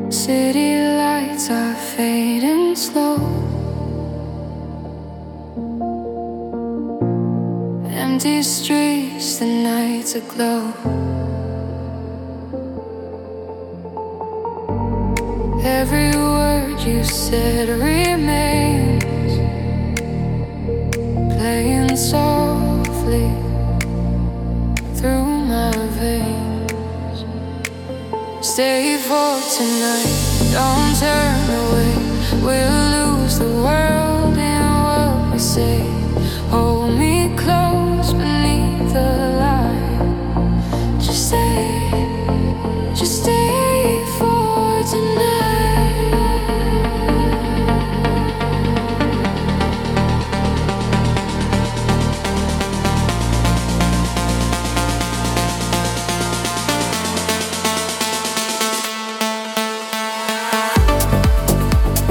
City lights are fading slow. Empty streets, the nights aglow. Every word you said remains, playing softly through my veins. Stay for tonight, don't turn away. We'll lose the world in what we say. Hold me close beneath the light. Just stay, just stay.